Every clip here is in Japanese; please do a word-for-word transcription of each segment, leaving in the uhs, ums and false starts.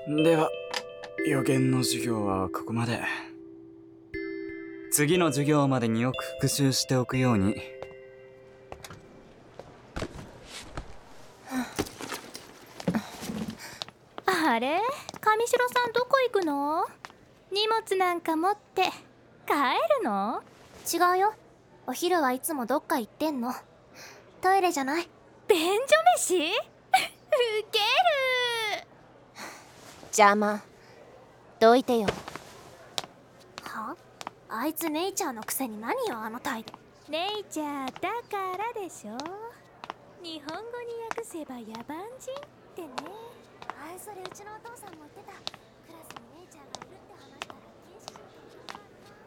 では予言の授業はここまで。次の授業までによく復習しておくように。 あれ、上白さんどこ行くの？荷物なんか持って帰るの？ 違うよ。お昼はいつもどっか行ってんの。トイレじゃない？ 便所飯？ウケる。 邪魔。どいてよ。は？あいつネイチャーのくせに何よあの態度。 ネイチャーだからでしょ。日本語に訳せば野蛮人ってね。 あいそれうちのお父さんも言ってた。クラスにネイチャーがいるって話したら禁止しよ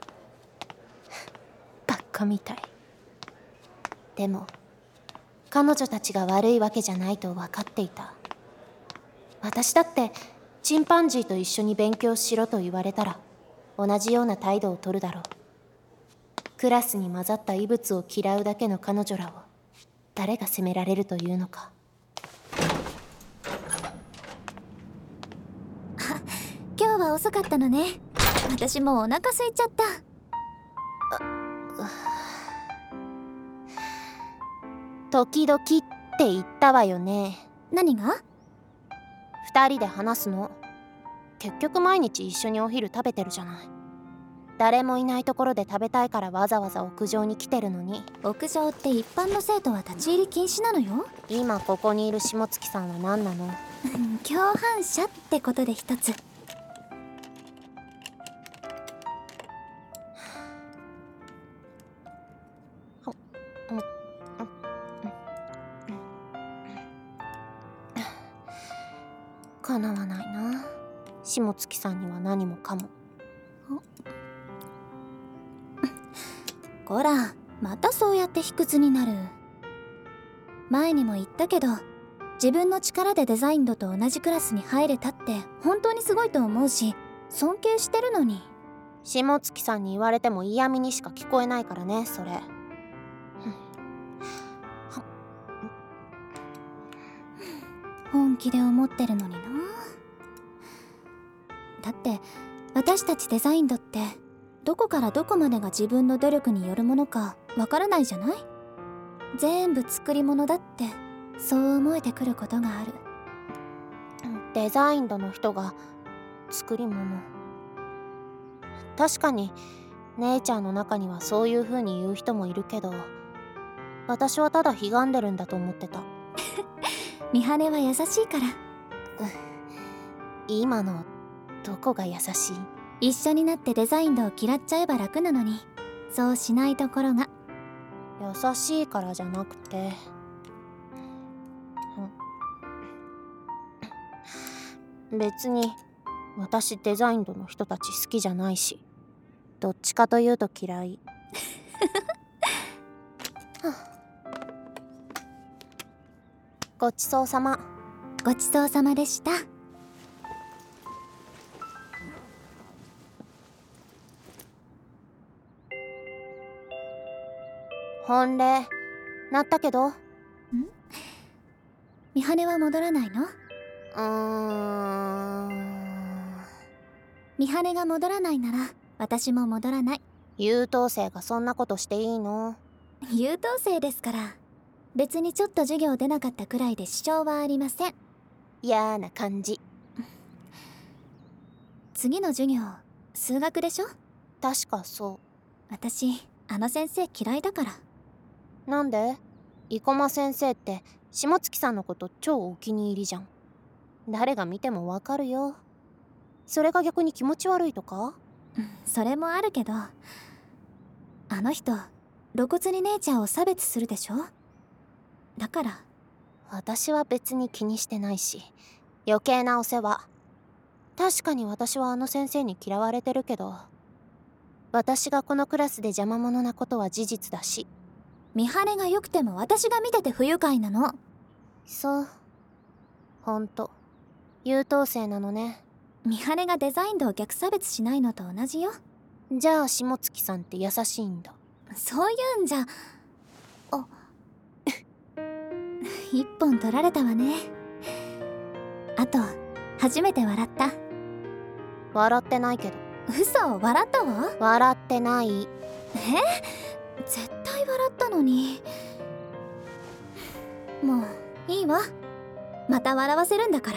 うとバカみたい。でも彼女たちが悪いわけじゃないと分かっていた。私だってチンパンジーと一緒に勉強しろと言われたら同じような態度を取るだろう。クラスに混ざった異物を嫌うだけの彼女らを誰が責められるというのか。 今日は遅かったのね。私もうお腹空いちゃった。 時々って言ったわよね。 何が？ 二人で話すの。結局毎日一緒にお昼食べてるじゃない。誰もいないところで食べたいからわざわざ屋上に来てるのに。 屋上って一般の生徒は立ち入り禁止なのよ。 今ここにいる下月さんは何なの？ 共犯者ってことで一つ。 かなわないな。下月さんには何もかも。 こら、またそうやって卑屈になる。前にも言ったけど、自分の力でデザインドと同じクラスに入れたって本当にすごいと思うし、尊敬してるのに。 下月さんに言われても嫌味にしか聞こえないからね、それ。 本気で思ってるのにな。だって私たちデザインドってどこからどこまでが自分の努力によるものかわからないじゃない？全部作り物だってそう思えてくることがある。 デザインドの人が作り物。確かにネイチャーの中にはそういう風に言う人もいるけど、私はただひがんでるんだと思ってた。 ミハネは優しいから。 今のどこが優しい？ 一緒になってデザインドを嫌っちゃえば楽なのに、そうしないところが。 優しいからじゃなくて、別に私デザインドの人たち好きじゃないし、どっちかというと嫌い。ごちそうさま。 ごちそうさまでした。 本礼なったけど。ん？ ミハネは戻らないの？ うーん。 ミハネが戻らないなら私も戻らない。 優等生がそんなことしていいの？ 優等生ですから。別にちょっと授業出なかったくらいで支障はありません。 嫌な感じ。 次の授業数学でしょ？ 確かそう。 私あの先生嫌いだから。 なんで？生駒先生って下月さんのこと超お気に入りじゃん。誰が見てもわかるよ。それが逆に気持ち悪いとか？ それもあるけど、あの人露骨に姉ちゃんを差別するでしょ。だから私は別に気にしてないし、余計なお世話。確かに私はあの先生に嫌われてるけど、私がこのクラスで邪魔者なことは事実だし。 見晴れが良くても私が見てて不愉快なの。 そう、ほんと優等生なのね。 見晴れがデザインドを逆差別しないのと同じよ。 じゃあ下月さんって優しいんだ。 そういうんじゃ。あ一本取られたわね。あと初めて笑った。 笑ってないけど。 嘘、笑ったわ。 笑ってない。 え、絶対笑ったのに。もういいわ、また笑わせるんだから。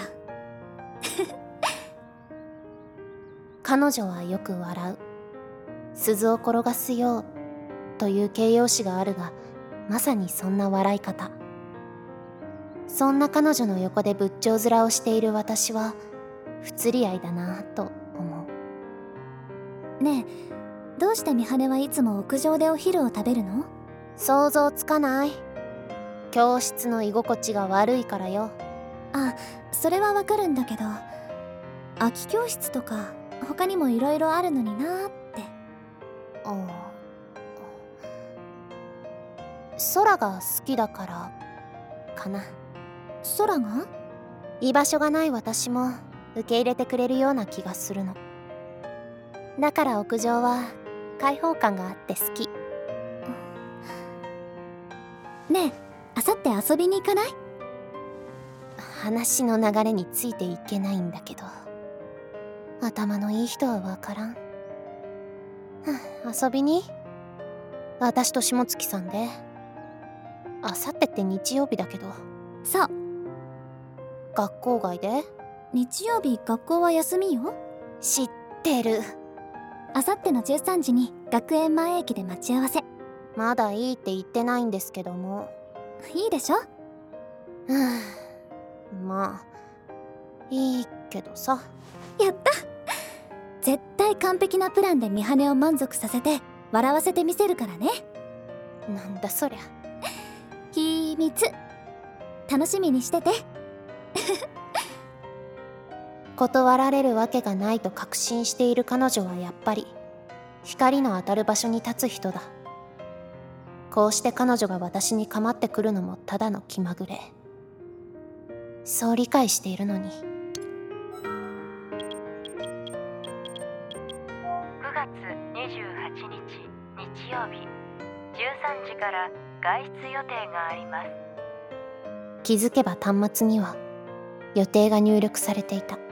彼女はよく笑う。鈴を転がすようという形容詞があるが、まさにそんな笑い方。そんな彼女の横で仏頂面をしている私は不釣り合いだなぁと思う。ねえ、どうして美晴はいつも屋上でお昼を食べるの？ 想像つかない。教室の居心地が悪いからよ。 あ、それはわかるんだけど、空き教室とか他にもいろいろあるのになーって。 ああ、空が好きだからかな。 空が？ 居場所がない私も受け入れてくれるような気がするの。だから屋上は開放感があって好き。 ねえ、あさって遊びに行かない？ 話の流れについていけないんだけど、頭のいい人はわからん。遊びに？私と下月さんで。あさってって日曜日だけど。 そう。 学校外で？ 日曜日学校は休みよ。 知ってる。 あさってのじゅうさんじに学園前駅で待ち合わせ。 まだいいって言ってないんですけども。 いいでしょ？ まあいいけどさ。 やった。絶対完璧なプランで美羽を満足させて笑わせてみせるからね。 なんだそりゃ。 秘密。楽しみにしてて。 断られるわけがないと確信している彼女はやっぱり光の当たる場所に立つ人だ。こうして彼女が私に構ってくるのもただの気まぐれ。そう理解しているのに。 くがつにじゅうはちにち日曜日、じゅうさんじから外出予定があります。 気づけば端末には予定が入力されていた。